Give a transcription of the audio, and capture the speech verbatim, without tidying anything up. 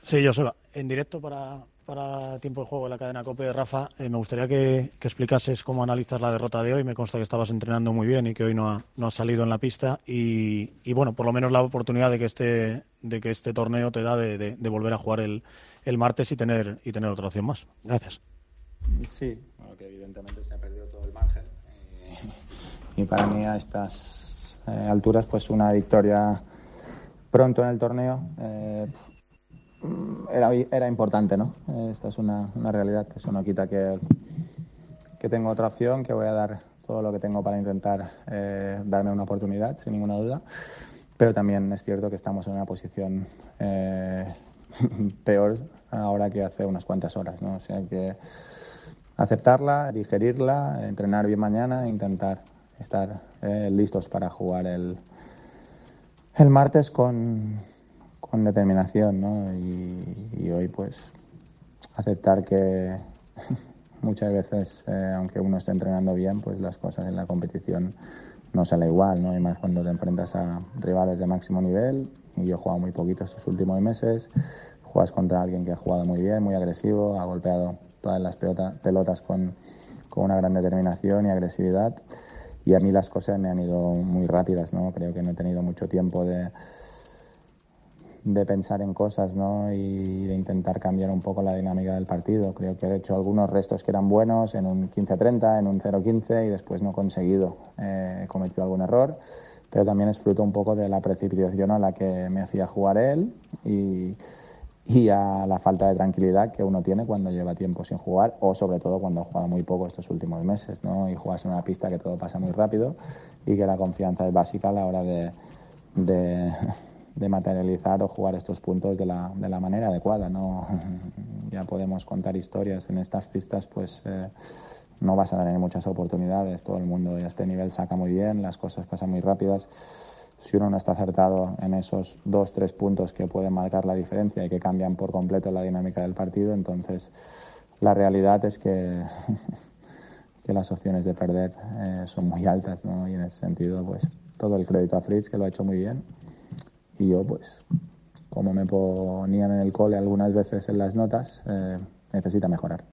Sí, yo soy en directo para, para Tiempo de Juego en la cadena COPE. Rafa, eh, me gustaría que, que explicases cómo analizas la derrota de hoy. Me consta que estabas entrenando muy bien y que hoy no, ha, no has salido en la pista. Y, y bueno, por lo menos la oportunidad de que este, de que este torneo te da de, de, de volver a jugar el, el martes y tener, y tener otra opción más. Gracias. Sí, bueno, que evidentemente se ha perdido todo el margen. Y, y para mí a estas eh, alturas, pues una victoria pronto en el torneo eh, era, era importante, ¿no? Esta es una, una realidad, que eso no quita que, que tengo otra opción, que voy a dar todo lo que tengo para intentar eh, darme una oportunidad, sin ninguna duda. Pero también es cierto que estamos en una posición eh, peor ahora que hace unas cuantas horas, ¿no? O sea que aceptarla, digerirla, entrenar bien mañana e intentar estar eh, listos para jugar el, el martes con, con determinación, ¿no? Y, y hoy pues aceptar que muchas veces, eh, aunque uno esté entrenando bien, pues las cosas en la competición no salen igual, ¿no? Y más cuando te enfrentas a rivales de máximo nivel, y yo he jugado muy poquito estos últimos meses, juegas contra alguien que ha jugado muy bien, muy agresivo, ha golpeado todas las pelota, pelotas con, con una gran determinación y agresividad, y a mí las cosas me han ido muy rápidas, ¿no? Creo que no he tenido mucho tiempo de de pensar en cosas, ¿no? Y de intentar cambiar un poco la dinámica del partido. Creo que he hecho algunos restos que eran buenos en un quince treinta, en un cero quince y después no he conseguido. Eh, he cometido algún error, pero también es fruto un poco de la precipitación a la que me hacía jugar él y, y a la falta de tranquilidad que uno tiene cuando lleva tiempo sin jugar, o sobre todo cuando ha jugado muy poco estos últimos meses, ¿no? Y juegas en una pista que todo pasa muy rápido y que la confianza es básica a la hora de, de de materializar o jugar estos puntos de la, de la manera adecuada, ¿no? Ya podemos contar historias en estas pistas, pues eh, no vas a tener muchas oportunidades. Todo el mundo a este nivel saca muy bien, las cosas pasan muy rápidas. Si uno no está acertado en esos dos, tres puntos que pueden marcar la diferencia y que cambian por completo la dinámica del partido, entonces la realidad es que, que las opciones de perder eh, son muy altas, ¿no? Y en ese sentido, pues todo el crédito a Fritz, que lo ha hecho muy bien. Y yo, pues, como me ponían en el cole algunas veces en las notas, eh, necesita mejorar.